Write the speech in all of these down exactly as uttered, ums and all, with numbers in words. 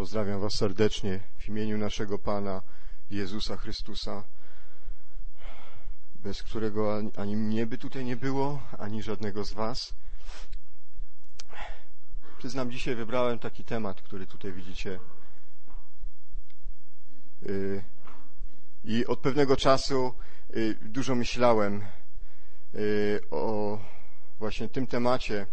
Pozdrawiam Was serdecznie w imieniu naszego Pana Jezusa Chrystusa, bez którego ani mnie by tutaj nie było, ani żadnego z Was. Przyznam, dzisiaj wybrałem taki temat, który tutaj widzicie. I od pewnego czasu dużo myślałem o właśnie tym temacie,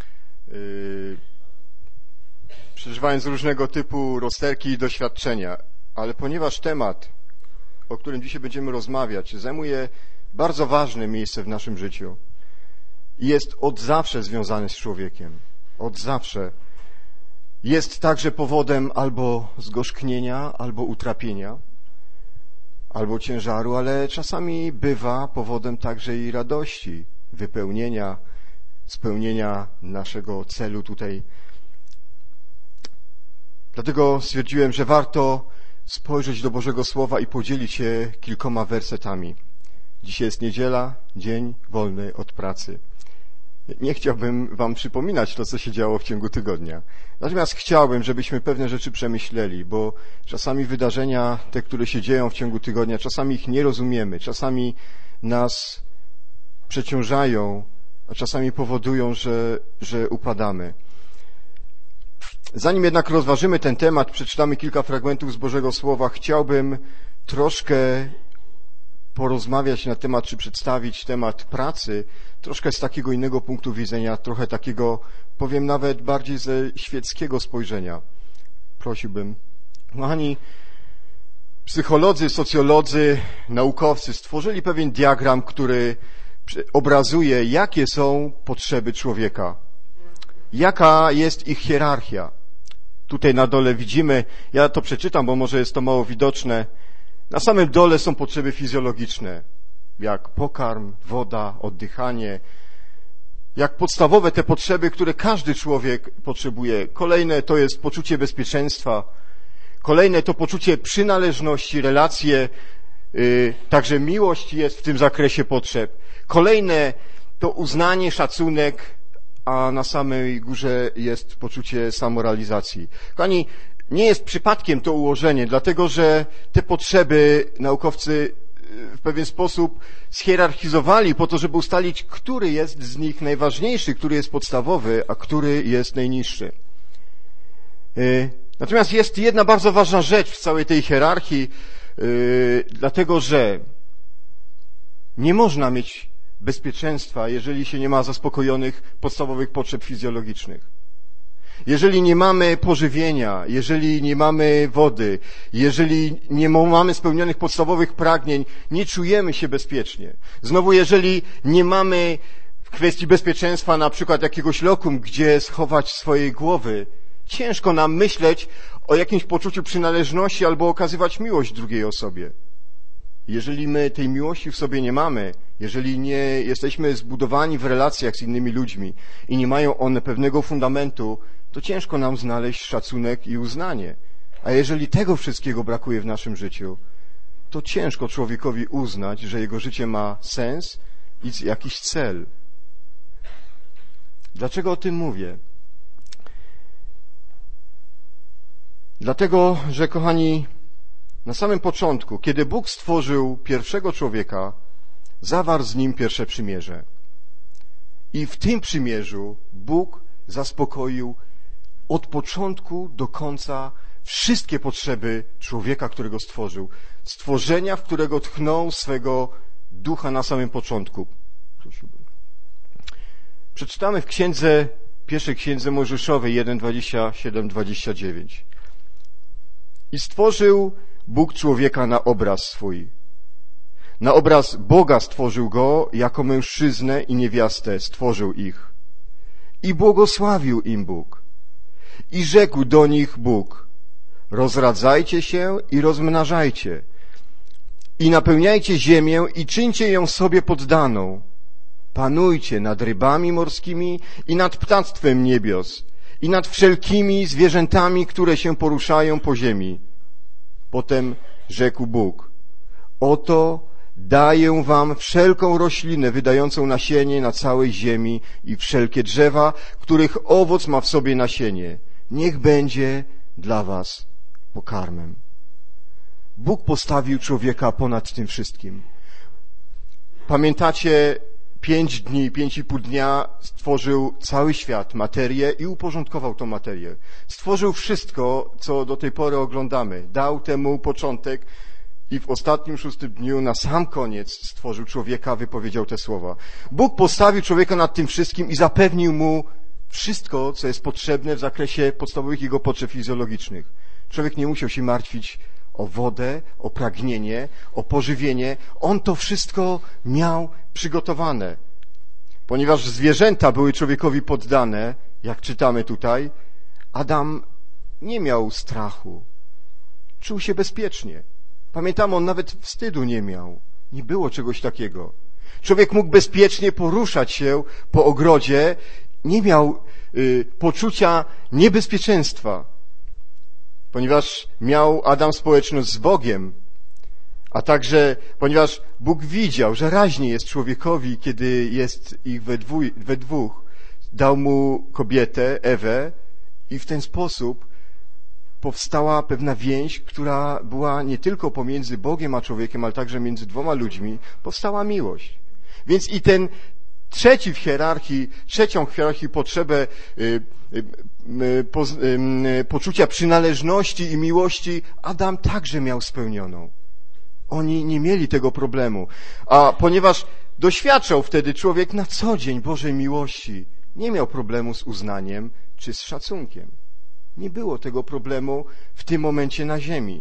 przeżywając różnego typu rozterki i doświadczenia. Ale ponieważ temat, o którym dzisiaj będziemy rozmawiać, zajmuje bardzo ważne miejsce w naszym życiu i jest od zawsze związany z człowiekiem, od zawsze, jest także powodem albo zgorzknienia, albo utrapienia, albo ciężaru, ale czasami bywa powodem także i radości, wypełnienia, spełnienia naszego celu tutaj. Dlatego stwierdziłem, że warto spojrzeć do Bożego Słowa i podzielić się kilkoma wersetami. Dzisiaj jest niedziela, dzień wolny od pracy. Nie chciałbym Wam przypominać to, co się działo w ciągu tygodnia. Natomiast chciałbym, żebyśmy pewne rzeczy przemyśleli, bo czasami wydarzenia, te, które się dzieją w ciągu tygodnia, czasami ich nie rozumiemy, czasami nas przeciążają, a czasami powodują, że, że upadamy. Zanim jednak rozważymy ten temat, przeczytamy kilka fragmentów z Bożego Słowa, chciałbym troszkę porozmawiać na temat, czy przedstawić temat pracy, troszkę z takiego innego punktu widzenia, trochę takiego, powiem nawet bardziej ze świeckiego spojrzenia. Prosiłbym. Kochani, psycholodzy, socjolodzy, naukowcy stworzyli pewien diagram, który obrazuje, jakie są potrzeby człowieka. Jaka jest ich hierarchia. Tutaj na dole widzimy, ja to przeczytam, bo może jest to mało widoczne. Na samym dole są potrzeby fizjologiczne, jak pokarm, woda, oddychanie, jak podstawowe te potrzeby, które każdy człowiek potrzebuje. Kolejne to jest poczucie bezpieczeństwa, kolejne to poczucie przynależności, relacje, yy, także miłość jest w tym zakresie potrzeb. Kolejne to uznanie, szacunek, a na samej górze jest poczucie samorealizacji. Kochani, nie jest przypadkiem to ułożenie, dlatego że te potrzeby naukowcy w pewien sposób schierarchizowali po to, żeby ustalić, który jest z nich najważniejszy, który jest podstawowy, a który jest najniższy. Natomiast jest jedna bardzo ważna rzecz w całej tej hierarchii, dlatego że nie można mieć bezpieczeństwa, jeżeli się nie ma zaspokojonych podstawowych potrzeb fizjologicznych. Jeżeli nie mamy pożywienia, jeżeli nie mamy wody, jeżeli nie mamy spełnionych podstawowych pragnień, nie czujemy się bezpiecznie. Znowu, jeżeli nie mamy w kwestii bezpieczeństwa na przykład jakiegoś lokum, gdzie schować swojej głowy, ciężko nam myśleć o jakimś poczuciu przynależności albo okazywać miłość drugiej osobie. Jeżeli my tej miłości w sobie nie mamy, jeżeli nie jesteśmy zbudowani w relacjach z innymi ludźmi i nie mają one pewnego fundamentu, to ciężko nam znaleźć szacunek i uznanie. A jeżeli tego wszystkiego brakuje w naszym życiu, to ciężko człowiekowi uznać, że jego życie ma sens i jakiś cel. Dlaczego o tym mówię? Dlatego, że kochani, na samym początku, kiedy Bóg stworzył pierwszego człowieka, zawarł z nim pierwsze przymierze. I w tym przymierzu Bóg zaspokoił od początku do końca wszystkie potrzeby człowieka, którego stworzył. Stworzenia, w którego tchnął swego ducha na samym początku. Przeczytamy w księdze, pierwszej księdze Mojżeszowej jeden, dwadzieścia siedem, dwadzieścia dziewięć. I stworzył Bóg człowieka na obraz swój. Na obraz Boga stworzył go, jako mężczyznę i niewiastę stworzył ich. I błogosławił im Bóg. I rzekł do nich Bóg: rozradzajcie się i rozmnażajcie. I napełniajcie ziemię i czyńcie ją sobie poddaną. Panujcie nad rybami morskimi i nad ptactwem niebios i nad wszelkimi zwierzętami, które się poruszają po ziemi. Potem rzekł Bóg: oto daję wam wszelką roślinę wydającą nasienie na całej ziemi i wszelkie drzewa, których owoc ma w sobie nasienie. Niech będzie dla was pokarmem. Bóg postawił człowieka ponad tym wszystkim. Pamiętacie, pięć dni, pięć i pół dnia stworzył cały świat, materię i uporządkował tą materię. Stworzył wszystko, co do tej pory oglądamy. Dał temu początek i w ostatnim, szóstym dniu, na sam koniec stworzył człowieka, wypowiedział te słowa. Bóg postawił człowieka nad tym wszystkim i zapewnił mu wszystko, co jest potrzebne w zakresie podstawowych jego potrzeb fizjologicznych. Człowiek nie musiał się martwić o wodę, o pragnienie, o pożywienie. On to wszystko miał przygotowane. Ponieważ zwierzęta były człowiekowi poddane, jak czytamy tutaj, Adam nie miał strachu. Czuł się bezpiecznie. Pamiętam, on nawet wstydu nie miał. Nie było czegoś takiego. Człowiek mógł bezpiecznie poruszać się po ogrodzie, nie miał y, poczucia niebezpieczeństwa, ponieważ miał Adam społeczność z Bogiem, a także ponieważ Bóg widział, że raźniej jest człowiekowi, kiedy jest ich we, dwój, we dwóch. Dał mu kobietę, Ewę, i w ten sposób powstała pewna więź, która była nie tylko pomiędzy Bogiem a człowiekiem, ale także między dwoma ludźmi. Powstała miłość. Więc i ten trzeci w hierarchii, trzecią w hierarchii potrzebę y, y, y, po, y, poczucia przynależności i miłości Adam także miał spełnioną. Oni nie mieli tego problemu. A ponieważ doświadczał wtedy człowiek na co dzień Bożej miłości, nie miał problemu z uznaniem czy z szacunkiem. Nie było tego problemu w tym momencie na ziemi.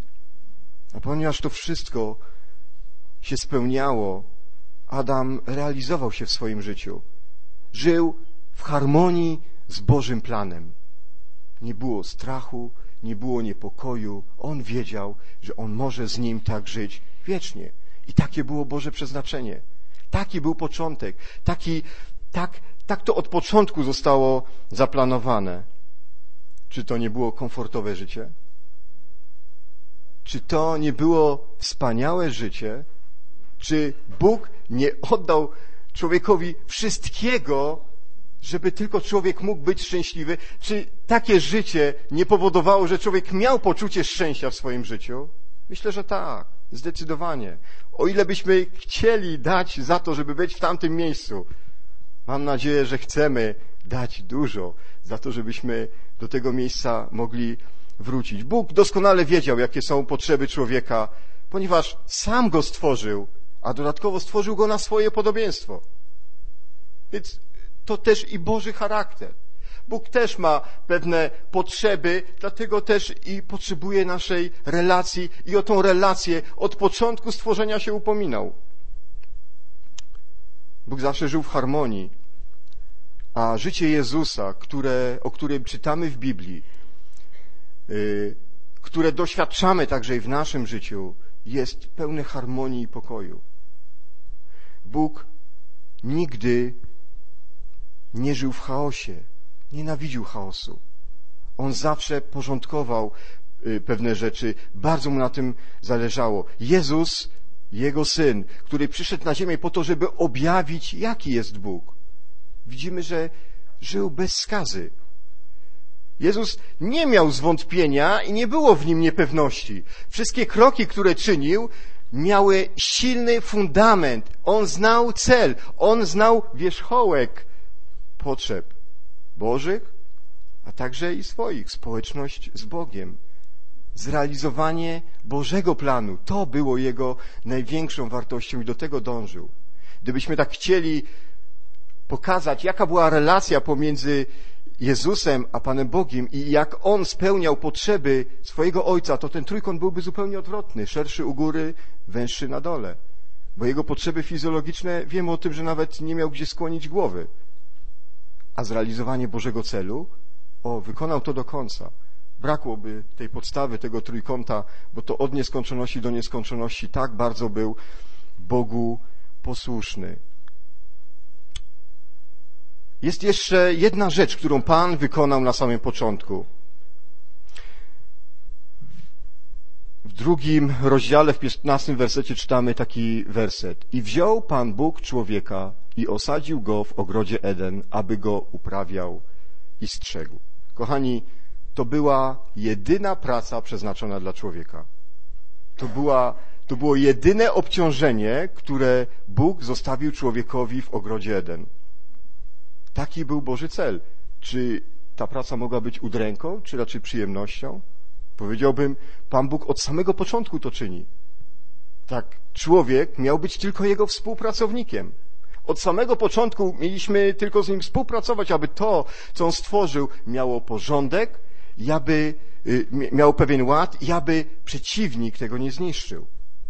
A ponieważ to wszystko się spełniało, Adam realizował się w swoim życiu. Żył w harmonii z Bożym planem. Nie było strachu, nie było niepokoju. On wiedział, że on może z nim tak żyć wiecznie. I takie było Boże przeznaczenie. Taki był początek. Taki, tak, tak to od początku zostało zaplanowane. Czy to nie było komfortowe życie? Czy to nie było wspaniałe życie? Czy Bóg nie oddał człowiekowi wszystkiego, żeby tylko człowiek mógł być szczęśliwy? Czy takie życie nie powodowało, że człowiek miał poczucie szczęścia w swoim życiu? Myślę, że tak, zdecydowanie. O ile byśmy chcieli dać za to, żeby być w tamtym miejscu, mam nadzieję, że chcemy dać dużo za to, żebyśmy do tego miejsca mogli wrócić. Bóg doskonale wiedział, jakie są potrzeby człowieka, ponieważ sam go stworzył, a dodatkowo stworzył go na swoje podobieństwo. Więc to też i Boży charakter. Bóg też ma pewne potrzeby, dlatego też i potrzebuje naszej relacji i o tą relację od początku stworzenia się upominał. Bóg zawsze żył w harmonii, a życie Jezusa, które, o którym czytamy w Biblii, yy, które doświadczamy także i w naszym życiu, jest pełne harmonii i pokoju. Bóg nigdy nie żył w chaosie, nienawidził chaosu. On zawsze porządkował pewne rzeczy, bardzo mu na tym zależało. Jezus, Jego Syn, który przyszedł na ziemię po to, żeby objawić, jaki jest Bóg. Widzimy, że żył bez skazy. Jezus nie miał zwątpienia i nie było w nim niepewności. Wszystkie kroki, które czynił, miały silny fundament. On znał cel, on znał wierzchołek potrzeb Bożych, a także i swoich, społeczność z Bogiem. Zrealizowanie Bożego planu, to było jego największą wartością i do tego dążył. Gdybyśmy tak chcieli pokazać, jaka była relacja pomiędzy Jezusem a Panem Bogiem i jak On spełniał potrzeby swojego Ojca, to ten trójkąt byłby zupełnie odwrotny, szerszy u góry, węższy na dole. Bo jego potrzeby fizjologiczne, wiemy o tym, że nawet nie miał gdzie skłonić głowy. A zrealizowanie Bożego celu, o, wykonał to do końca. Brakłoby tej podstawy, tego trójkąta, bo to od nieskończoności do nieskończoności tak bardzo był Bogu posłuszny. Jest jeszcze jedna rzecz, którą Pan wykonał na samym początku. W drugim rozdziale, w piętnastym wersecie czytamy taki werset. I wziął Pan Bóg człowieka i osadził go w ogrodzie Eden, aby go uprawiał i strzegł. Kochani, to była jedyna praca przeznaczona dla człowieka. To, była, to było jedyne obciążenie, które Bóg zostawił człowiekowi w ogrodzie Eden. Taki był Boży cel. Czy ta praca mogła być udręką, czy raczej przyjemnością? Powiedziałbym, Pan Bóg od samego początku to czyni. Tak, człowiek miał być tylko jego współpracownikiem. Od samego początku mieliśmy tylko z nim współpracować, aby to, co on stworzył, miało porządek, i aby y, miało pewien ład i aby przeciwnik tego nie zniszczył.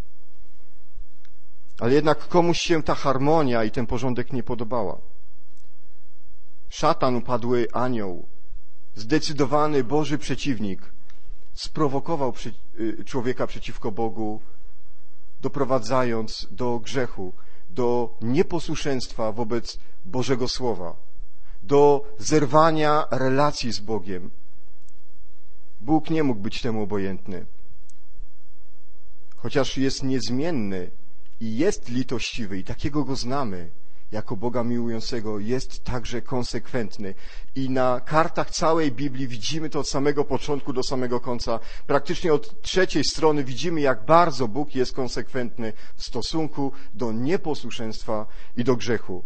Ale jednak komuś się ta harmonia i ten porządek nie podobała. Szatan, upadły anioł, zdecydowany Boży przeciwnik, sprowokował człowieka przeciwko Bogu, doprowadzając do grzechu, do nieposłuszeństwa wobec Bożego Słowa, do zerwania relacji z Bogiem. Bóg nie mógł być temu obojętny. Chociaż jest niezmienny i jest litościwy i takiego Go znamy, jako Boga miłującego, jest także konsekwentny. I na kartach całej Biblii widzimy to od samego początku do samego końca. Praktycznie od trzeciej strony widzimy, jak bardzo Bóg jest konsekwentny w stosunku do nieposłuszeństwa i do grzechu.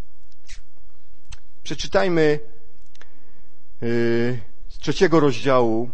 Przeczytajmy yy, z trzeciego rozdziału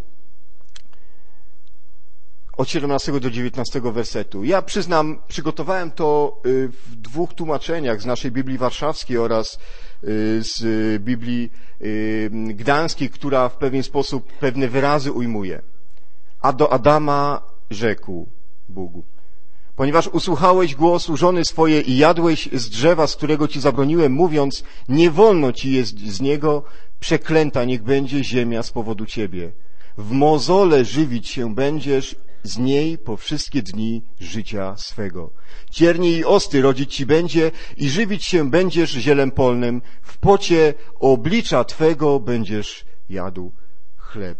od siedemnastego do dziewiętnastego wersetu. Ja przyznam, przygotowałem to w dwóch tłumaczeniach z naszej Biblii Warszawskiej oraz z Biblii Gdańskiej, która w pewien sposób pewne wyrazy ujmuje. A do Adama rzekł Bóg: ponieważ usłuchałeś głosu żony swojej i jadłeś z drzewa, z którego ci zabroniłem, mówiąc, nie wolno ci jeść z niego, przeklęta niech będzie ziemia z powodu ciebie. W mozole żywić się będziesz z niej po wszystkie dni życia swego. Ciernie i osty rodzić ci będzie i żywić się będziesz zielem polnym. W pocie oblicza twego będziesz jadł chleb.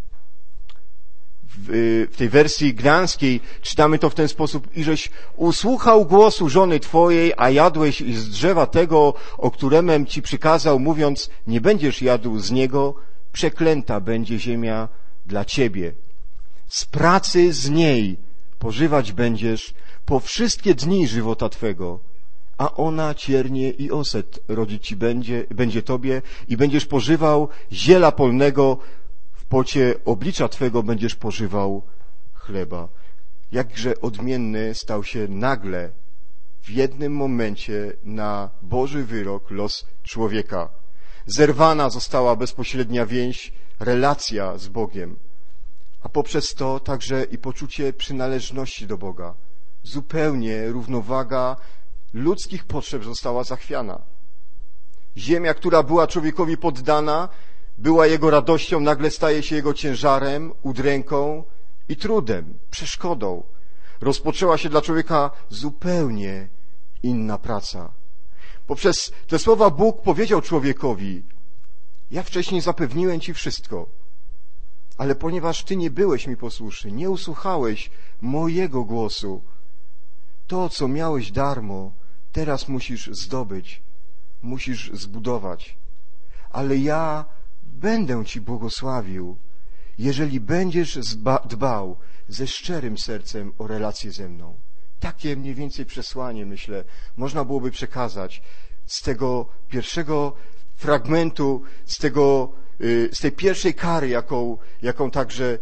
W, w tej wersji gdańskiej czytamy to w ten sposób: iżeś usłuchał głosu żony twojej, a jadłeś z drzewa tego, o któremem ci przykazał, mówiąc, nie będziesz jadł z niego, przeklęta będzie ziemia dla ciebie. Z pracy z niej pożywać będziesz po wszystkie dni żywota twego, a ona ciernie i oset rodzić ci będzie, będzie tobie i będziesz pożywał ziela polnego, w pocie oblicza twego będziesz pożywał chleba. Jakże odmienny stał się nagle w jednym momencie na Boży wyrok los człowieka. Zerwana została bezpośrednia więź, relacja z Bogiem, a poprzez to także i poczucie przynależności do Boga. Zupełnie równowaga ludzkich potrzeb została zachwiana. Ziemia, która była człowiekowi poddana, była jego radością, nagle staje się jego ciężarem, udręką i trudem, przeszkodą. Rozpoczęła się dla człowieka zupełnie inna praca. Poprzez te słowa Bóg powiedział człowiekowi: ja wcześniej zapewniłem ci wszystko, ale ponieważ ty nie byłeś mi posłuszny, nie usłuchałeś mojego głosu, to, co miałeś darmo, teraz musisz zdobyć, musisz zbudować. Ale ja będę ci błogosławił, jeżeli będziesz dbał ze szczerym sercem o relację ze mną. Takie mniej więcej przesłanie, myślę, można byłoby przekazać z tego pierwszego fragmentu, z tego, z tej pierwszej kary, jaką, jaką także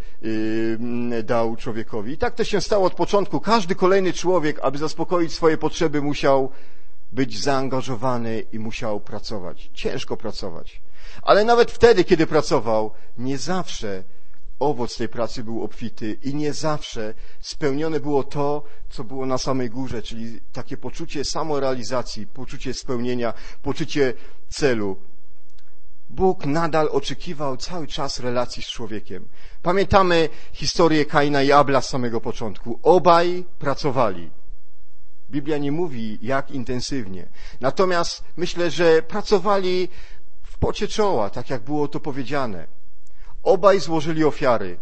dał człowiekowi. I tak to się stało od początku. Każdy kolejny człowiek, aby zaspokoić swoje potrzeby, musiał być zaangażowany i musiał pracować. Ciężko pracować. Ale nawet wtedy, kiedy pracował, nie zawsze owoc tej pracy był obfity i nie zawsze spełnione było to, co było na samej górze, czyli takie poczucie samorealizacji, poczucie spełnienia, poczucie celu. Bóg nadal oczekiwał cały czas relacji z człowiekiem. Pamiętamy historię Kaina i Abla z samego początku. Obaj pracowali. Biblia nie mówi, jak intensywnie. Natomiast myślę, że pracowali w pocie czoła, tak jak było to powiedziane. Obaj złożyli ofiary,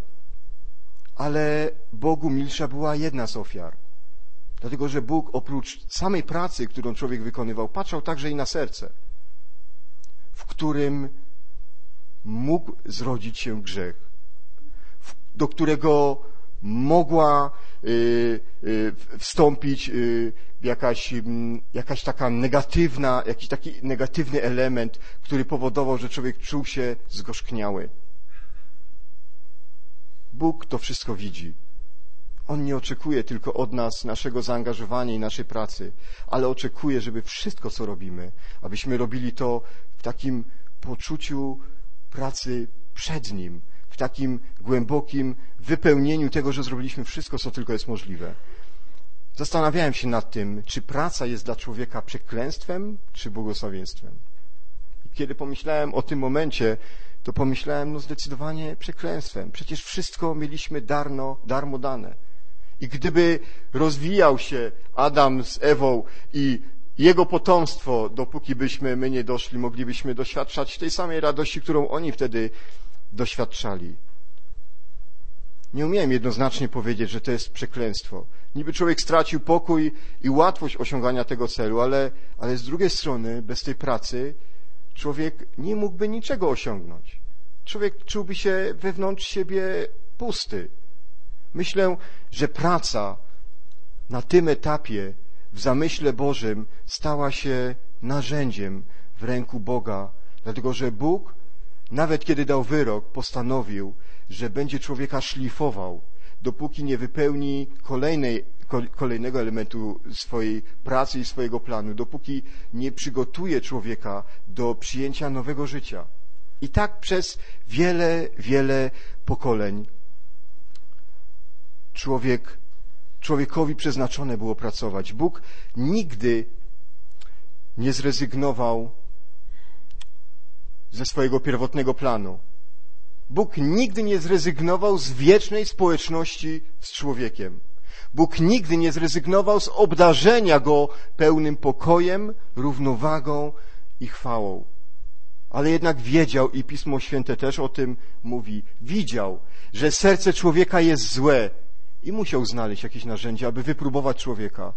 ale Bogu milsza była jedna z ofiar. Dlatego, że Bóg oprócz samej pracy, którą człowiek wykonywał, patrzał także i na serce, w którym mógł zrodzić się grzech. do którego mogła y, y, wstąpić y, jakaś, y, jakaś taka negatywna, jakiś taki negatywny element, który powodował, że człowiek czuł się zgorzkniały. Bóg to wszystko widzi. On nie oczekuje tylko od nas naszego zaangażowania i naszej pracy, ale oczekuje, żeby wszystko, co robimy, abyśmy robili to w takim poczuciu pracy przed Nim, w takim głębokim wypełnieniu tego, że zrobiliśmy wszystko, co tylko jest możliwe. Zastanawiałem się nad tym, czy praca jest dla człowieka przekleństwem, czy błogosławieństwem. I kiedy pomyślałem o tym momencie, to pomyślałem, no zdecydowanie przekleństwem. Przecież wszystko mieliśmy darno, darmo dane. I gdyby rozwijał się Adam z Ewą i jego potomstwo, dopóki byśmy my nie doszli, moglibyśmy doświadczać tej samej radości, którą oni wtedy doświadczali. Nie umiałem jednoznacznie powiedzieć, że to jest przekleństwo. Niby człowiek stracił pokój i łatwość osiągania tego celu, ale, ale z drugiej strony, bez tej pracy, człowiek nie mógłby niczego osiągnąć. Człowiek czułby się wewnątrz siebie pusty. Myślę, że praca na tym etapie w zamyśle Bożym stała się narzędziem w ręku Boga, dlatego że Bóg, nawet kiedy dał wyrok, postanowił, że będzie człowieka szlifował, dopóki nie wypełni kolejnej, kolejnego elementu swojej pracy i swojego planu, dopóki nie przygotuje człowieka do przyjęcia nowego życia. I tak przez wiele, wiele pokoleń człowiek, człowiekowi przeznaczone było pracować. Bóg nigdy nie zrezygnował ze swojego pierwotnego planu. Bóg nigdy nie zrezygnował z wiecznej społeczności z człowiekiem. Bóg nigdy nie zrezygnował z obdarzenia go pełnym pokojem, równowagą i chwałą. Ale jednak wiedział, i Pismo Święte też o tym mówi, widział, że serce człowieka jest złe i musiał znaleźć jakieś narzędzie, aby wypróbować człowieka.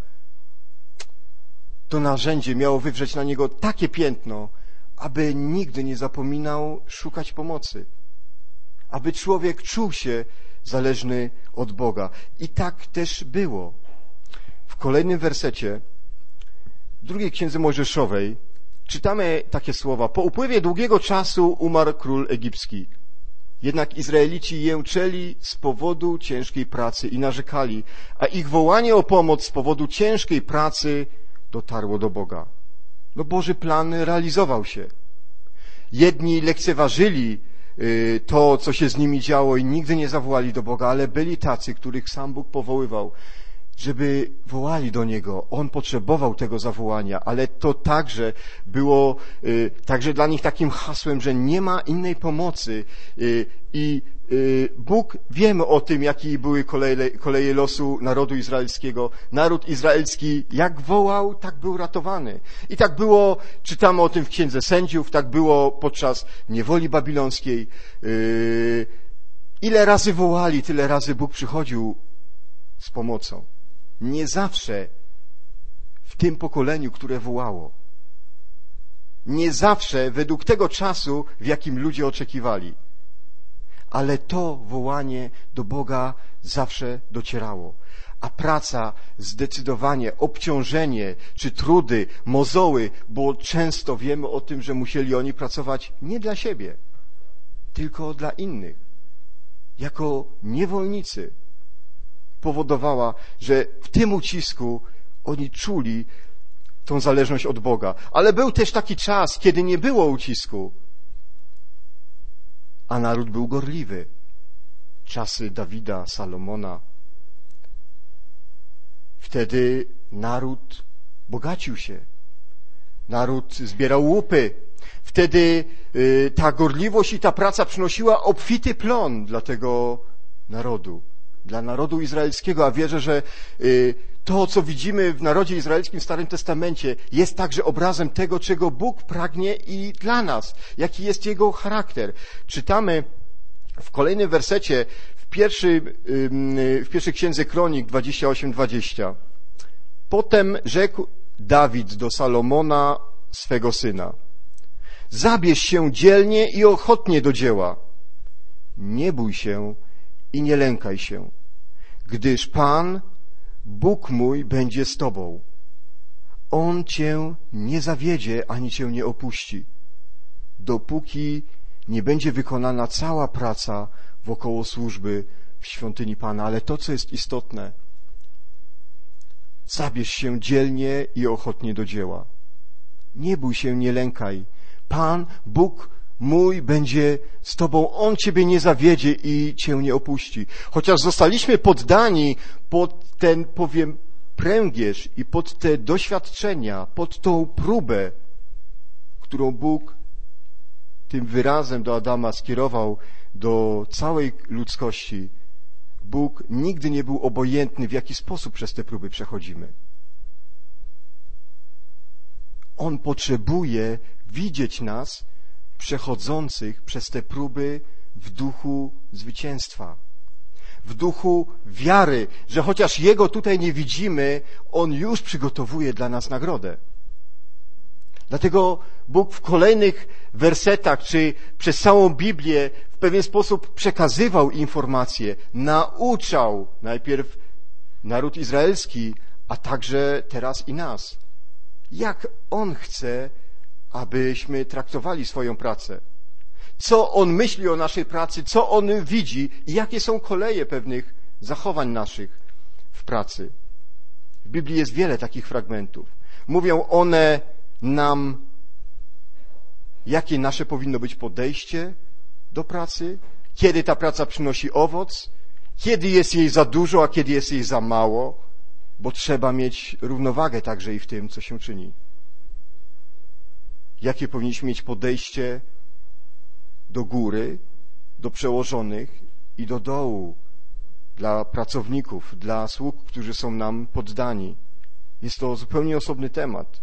To narzędzie miało wywrzeć na niego takie piętno, aby nigdy nie zapominał szukać pomocy. Aby człowiek czuł się zależny od Boga. I tak też było. W kolejnym wersecie w drugiej księdze Mojżeszowej czytamy takie słowa. Po upływie długiego czasu umarł król egipski. Jednak Izraelici jęczeli z powodu ciężkiej pracy i narzekali, a ich wołanie o pomoc z powodu ciężkiej pracy dotarło do Boga. No Boży plan realizował się. Jedni lekceważyli to, co się z nimi działo i nigdy nie zawołali do Boga, ale byli tacy, których sam Bóg powoływał, żeby wołali do Niego. On potrzebował tego zawołania, ale to także było y, także dla nich takim hasłem, że nie ma innej pomocy y, i y, Bóg, wiemy o tym, jakie były koleje, koleje losu narodu izraelskiego. Naród izraelski jak wołał, tak był ratowany. I tak było, czytamy o tym w Księdze Sędziów, tak było podczas niewoli babilońskiej. Y, ile razy wołali, tyle razy Bóg przychodził z pomocą. Nie zawsze w tym pokoleniu, które wołało. Nie zawsze według tego czasu, w jakim ludzie oczekiwali. Ale to wołanie do Boga zawsze docierało. A praca, zdecydowanie, obciążenie, czy trudy, mozoły, bo często wiemy o tym, że musieli oni pracować nie dla siebie, tylko dla innych. Jako niewolnicy. Powodowała, że w tym ucisku oni czuli tą zależność od Boga. Ale był też taki czas, kiedy nie było ucisku, a naród był gorliwy. Czasy Dawida, Salomona. Wtedy naród bogacił się. Naród zbierał łupy. Wtedy y, ta gorliwość i ta praca przynosiła obfity plon dla tego narodu. Dla narodu izraelskiego, a wierzę, że to, co widzimy w narodzie izraelskim w Starym Testamencie, jest także obrazem tego, czego Bóg pragnie i dla nas, jaki jest Jego charakter. Czytamy w kolejnym wersecie, w, pierwszy, w pierwszej księdze Kronik dwadzieścia osiem dwadzieścia. Potem rzekł Dawid do Salomona, swego syna: zabierz się dzielnie i ochotnie do dzieła. Nie bój się i nie lękaj się, gdyż Pan, Bóg mój, będzie z tobą. On cię nie zawiedzie, ani cię nie opuści, dopóki nie będzie wykonana cała praca wokoło służby w świątyni Pana. Ale to, co jest istotne, zabierz się dzielnie i ochotnie do dzieła. Nie bój się, nie lękaj. Pan, Bóg mój, będzie z tobą. On ciebie nie zawiedzie i cię nie opuści. Chociaż zostaliśmy poddani pod ten, powiem, pręgierz i pod te doświadczenia, pod tą próbę, którą Bóg tym wyrazem do Adama skierował do całej ludzkości, Bóg nigdy nie był obojętny, w jaki sposób przez te próby przechodzimy. On potrzebuje widzieć nas przechodzących przez te próby w duchu zwycięstwa, w duchu wiary, że chociaż Jego tutaj nie widzimy, On już przygotowuje dla nas nagrodę. Dlatego Bóg w kolejnych wersetach, czy przez całą Biblię w pewien sposób przekazywał informacje, nauczał najpierw naród izraelski, a także teraz i nas. Jak On chce, abyśmy traktowali swoją pracę. Co On myśli o naszej pracy, co On widzi i jakie są koleje pewnych zachowań naszych w pracy. W Biblii jest wiele takich fragmentów. Mówią one nam, jakie nasze powinno być podejście do pracy, kiedy ta praca przynosi owoc, kiedy jest jej za dużo, a kiedy jest jej za mało, bo trzeba mieć równowagę także i w tym, co się czyni. Jakie powinniśmy mieć podejście do góry, do przełożonych i do dołu, dla pracowników, dla sług, którzy są nam poddani. Jest to zupełnie osobny temat.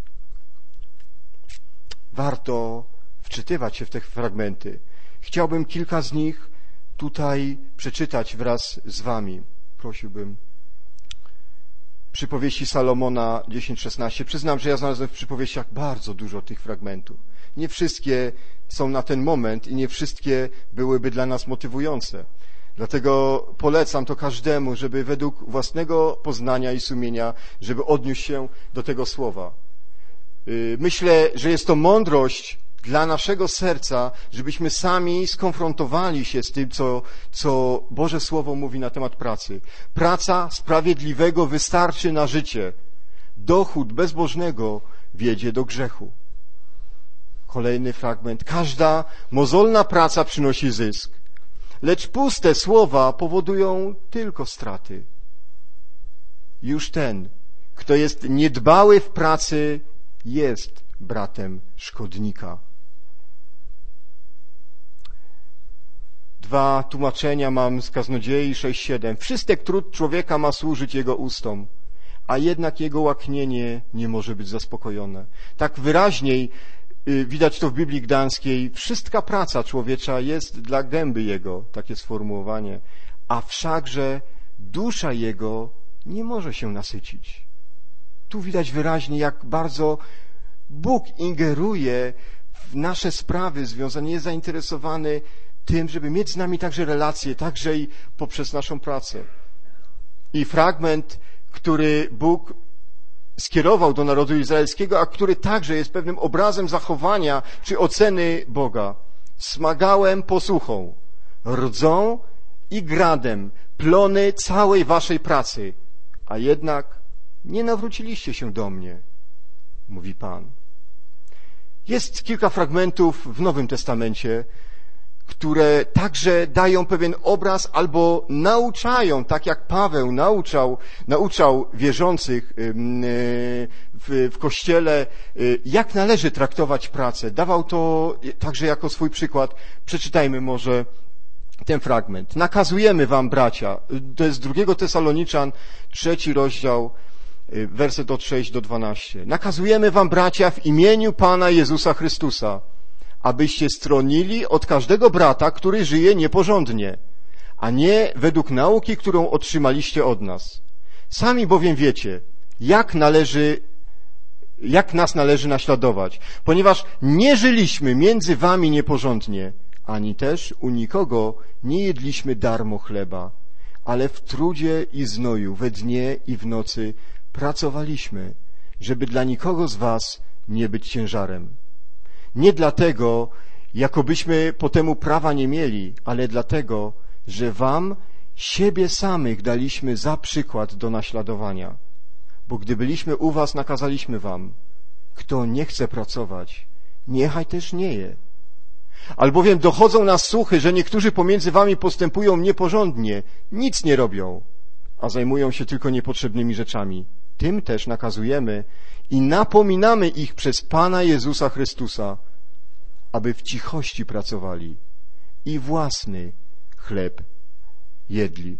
Warto wczytywać się w te fragmenty. Chciałbym kilka z nich tutaj przeczytać wraz z wami. Prosiłbym. Przypowieści Salomona dziesięć szesnaście. Przyznam, że ja znalazłem w przypowieściach bardzo dużo tych fragmentów. Nie wszystkie są na ten moment i nie wszystkie byłyby dla nas motywujące. Dlatego polecam to każdemu, żeby według własnego poznania i sumienia, żeby odniósł się do tego słowa. Myślę, że jest to mądrość dla naszego serca, żebyśmy sami skonfrontowali się z tym, co, co Boże Słowo mówi na temat pracy. Praca sprawiedliwego wystarczy na życie. Dochód bezbożnego wiedzie do grzechu. Kolejny fragment. Każda mozolna praca przynosi zysk, lecz puste słowa powodują tylko straty. Już ten, kto jest niedbały w pracy, jest bratem szkodnika. Dwa tłumaczenia mam z Kaznodziei sześć siedem. Wszystek trud człowieka ma służyć jego ustom, a jednak jego łaknienie nie może być zaspokojone. Tak wyraźniej widać to w Biblii Gdańskiej. Wszystka praca człowiecza jest dla gęby jego, takie sformułowanie, a wszakże dusza jego nie może się nasycić. Tu widać wyraźnie, jak bardzo Bóg ingeruje w nasze sprawy związane, jest zainteresowany tym, żeby mieć z nami także relacje, także i poprzez naszą pracę. I fragment, który Bóg skierował do narodu izraelskiego, a który także jest pewnym obrazem zachowania czy oceny Boga. Smagałem posłuchą, rdzą i gradem plony całej waszej pracy, a jednak nie nawróciliście się do mnie, mówi Pan. Jest kilka fragmentów w Nowym Testamencie, które także dają pewien obraz albo nauczają, tak jak Paweł nauczał, nauczał wierzących w, w Kościele, jak należy traktować pracę. Dawał to także jako swój przykład. Przeczytajmy może ten fragment. Nakazujemy wam, bracia, to jest drugiego Tesaloniczan, trzeci rozdział, werset od sześć do dwunastu. Nakazujemy wam, bracia, w imieniu Pana Jezusa Chrystusa, abyście stronili od każdego brata, który żyje nieporządnie, a nie według nauki, którą otrzymaliście od nas. Sami bowiem wiecie, jak należy, jak nas należy naśladować, ponieważ nie żyliśmy między wami nieporządnie, ani też u nikogo nie jedliśmy darmo chleba, ale w trudzie i znoju, we dnie i w nocy pracowaliśmy, żeby dla nikogo z was nie być ciężarem. Nie dlatego, jakobyśmy po temu prawa nie mieli, ale dlatego, że wam siebie samych daliśmy za przykład do naśladowania. Bo gdy byliśmy u was, nakazaliśmy wam, kto nie chce pracować, niechaj też nie je. Albowiem dochodzą nas słuchy, że niektórzy pomiędzy wami postępują nieporządnie, nic nie robią, a zajmują się tylko niepotrzebnymi rzeczami. Tym też nakazujemy i napominamy ich przez Pana Jezusa Chrystusa, aby w cichości pracowali i własny chleb jedli.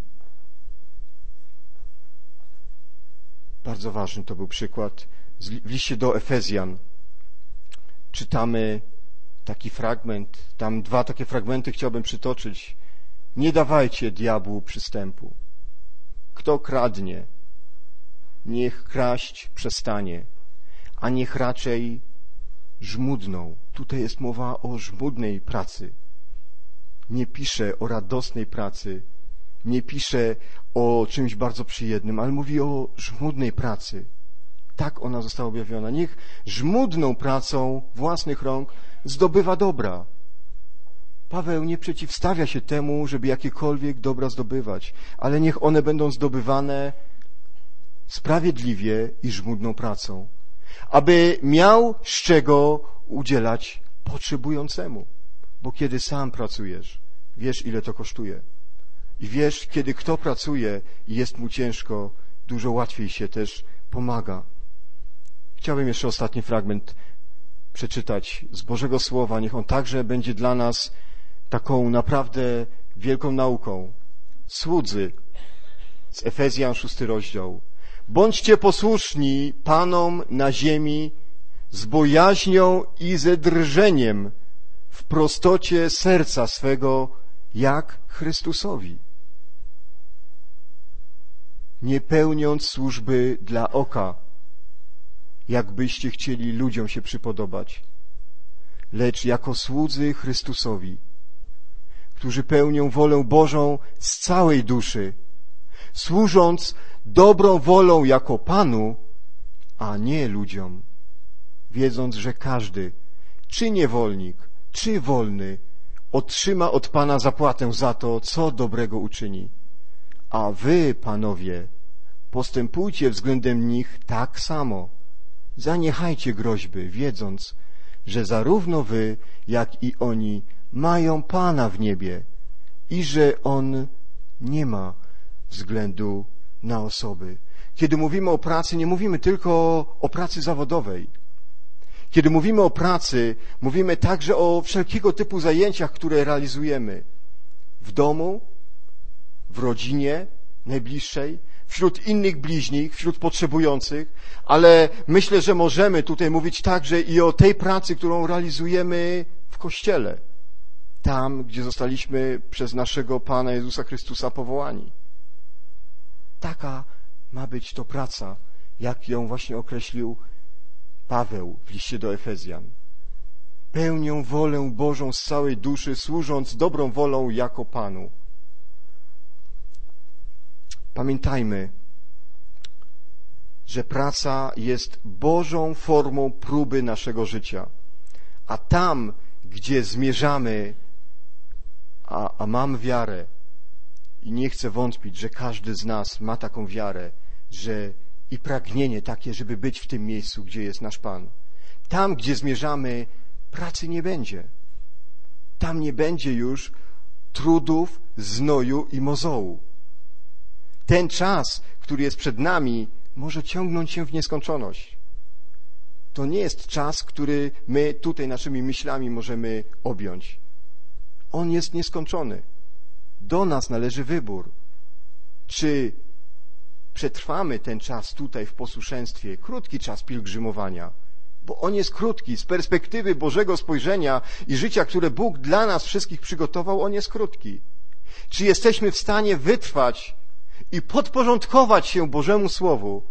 Bardzo ważny to był przykład. W liście do Efezjan czytamy taki fragment, tam dwa takie fragmenty chciałbym przytoczyć. Nie dawajcie diabłu przystępu. Kto kradnie, niech kraść przestanie, a niech raczej żmudną. Tutaj jest mowa o żmudnej pracy. Nie pisze o radosnej pracy, nie pisze o czymś bardzo przyjemnym, ale mówi o żmudnej pracy. Tak ona została objawiona. Niech żmudną pracą własnych rąk zdobywa dobra. Paweł nie przeciwstawia się temu, żeby jakiekolwiek dobra zdobywać, ale niech one będą zdobywane sprawiedliwie i żmudną pracą, aby miał z czego udzielać potrzebującemu. Bo kiedy sam pracujesz, wiesz, ile to kosztuje. I wiesz, kiedy kto pracuje i jest mu ciężko, dużo łatwiej się też pomaga. Chciałbym jeszcze ostatni fragment przeczytać z Bożego Słowa. Niech on także będzie dla nas taką naprawdę wielką nauką. Słudzy z Efezjan, szósty rozdział. Bądźcie posłuszni Panom na ziemi z bojaźnią i ze drżeniem w prostocie serca swego, jak Chrystusowi. Nie pełniąc służby dla oka, jakbyście chcieli ludziom się przypodobać, lecz jako słudzy Chrystusowi, którzy pełnią wolę Bożą z całej duszy, służąc dobrą wolą jako Panu, a nie ludziom, wiedząc, że każdy, czy niewolnik, czy wolny, otrzyma od Pana zapłatę za to, co dobrego uczyni. A wy, panowie, postępujcie względem nich tak samo. Zaniechajcie groźby, wiedząc, że zarówno wy, jak i oni mają Pana w niebie i że On nie ma względu na osoby. Kiedy mówimy o pracy, nie mówimy tylko o pracy zawodowej. Kiedy mówimy o pracy, mówimy także o wszelkiego typu zajęciach, które realizujemy w domu, w rodzinie najbliższej, wśród innych bliźnich, wśród potrzebujących, ale myślę, że możemy tutaj mówić także i o tej pracy, którą realizujemy w Kościele, tam, gdzie zostaliśmy przez naszego Pana Jezusa Chrystusa powołani. Taka ma być to praca, jak ją właśnie określił Paweł w liście do Efezjan. Pełnią wolę Bożą z całej duszy, służąc dobrą wolą jako Panu. Pamiętajmy, że praca jest Bożą formą próby naszego życia. A tam, gdzie zmierzamy, a, a mam wiarę i nie chcę wątpić, że każdy z nas ma taką wiarę, że i pragnienie takie, żeby być w tym miejscu, gdzie jest nasz Pan. Tam, gdzie zmierzamy, pracy nie będzie. Tam nie będzie już trudów, znoju i mozołu. Ten czas, który jest przed nami, może ciągnąć się w nieskończoność. To nie jest czas, który my tutaj naszymi myślami możemy objąć. On jest nieskończony. Do nas należy wybór. Czy przetrwamy ten czas tutaj w posłuszeństwie, krótki czas pielgrzymowania, bo on jest krótki, z perspektywy Bożego spojrzenia i życia, które Bóg dla nas wszystkich przygotował, on jest krótki. Czy jesteśmy w stanie wytrwać i podporządkować się Bożemu Słowu,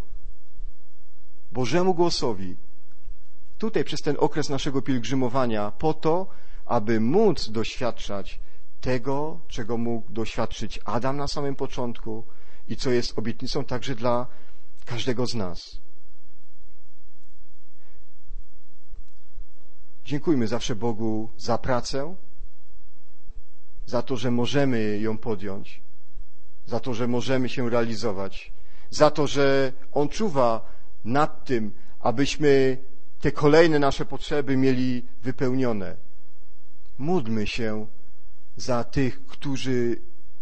Bożemu głosowi, tutaj przez ten okres naszego pielgrzymowania, po to, aby móc doświadczać tego, czego mógł doświadczyć Adam na samym początku i co jest obietnicą także dla każdego z nas. Dziękujmy zawsze Bogu za pracę, za to, że możemy ją podjąć, za to, że możemy się realizować, za to, że On czuwa nad tym, abyśmy te kolejne nasze potrzeby mieli wypełnione. Módlmy się za tych, którzy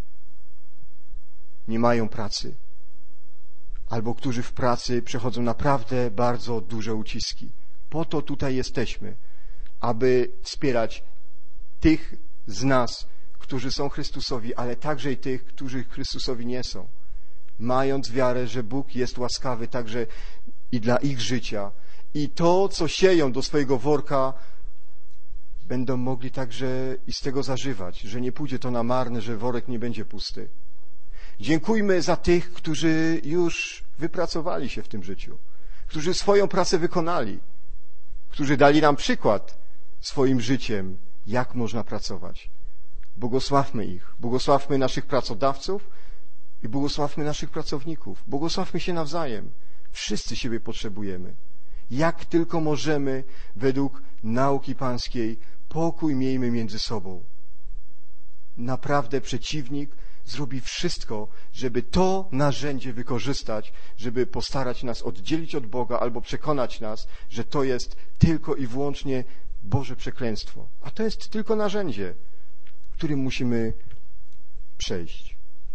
nie mają pracy, albo którzy w pracy przechodzą naprawdę bardzo duże uciski. Po to tutaj jesteśmy, aby wspierać tych z nas, którzy są Chrystusowi, ale także i tych, którzy Chrystusowi nie są. Mając wiarę, że Bóg jest łaskawy także i dla ich życia. I to, co sieją do swojego worka, będą mogli także i z tego zażywać, że nie pójdzie to na marne, że worek nie będzie pusty. Dziękujmy za tych, którzy już wypracowali się w tym życiu, którzy swoją pracę wykonali, którzy dali nam przykład swoim życiem, jak można pracować. Błogosławmy ich, błogosławmy naszych pracodawców i błogosławmy naszych pracowników. Błogosławmy się nawzajem. Wszyscy siebie potrzebujemy. Jak tylko możemy, według nauki pańskiej, pokój miejmy między sobą. Naprawdę przeciwnik zrobi wszystko, żeby to narzędzie wykorzystać, żeby postarać nas oddzielić od Boga albo przekonać nas, że to jest tylko i wyłącznie Boże przekleństwo. A to jest tylko narzędzie, którym musimy przejść.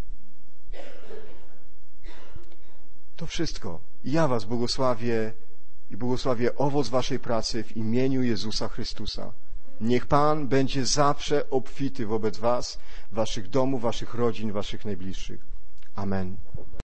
To wszystko. I ja was błogosławię i błogosławię owoc waszej pracy w imieniu Jezusa Chrystusa. Niech Pan będzie zawsze obfity wobec was, waszych domów, waszych rodzin, waszych najbliższych. Amen.